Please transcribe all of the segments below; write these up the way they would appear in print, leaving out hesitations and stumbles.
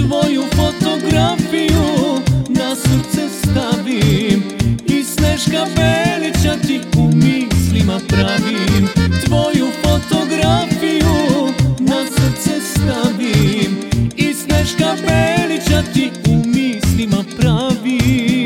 Tvoju fotografiju na srce stavim i Sneška Belića ti u mislima pravim. Tvoju fotografiju na srce stavim i Sneška Belića ti u mislima pravim.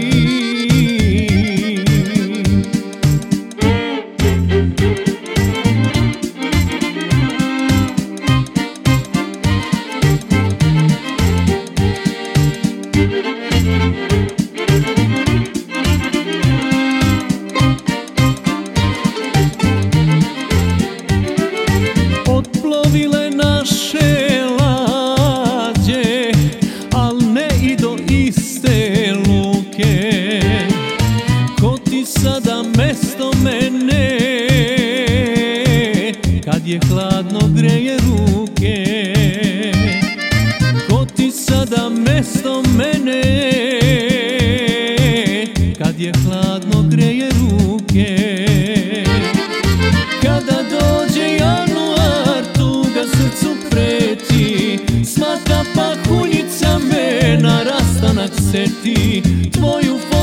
Otplovile naše lađe, al ne i do iste luke. Ko ti sada mesto mene, kad je hladno greje ruke. Ko ti sada mesto mene, kad je hladno greje ruke. Kada dođe januar, tuga srcu preti, smatra pahuljica me na rastanak seti. Tvoju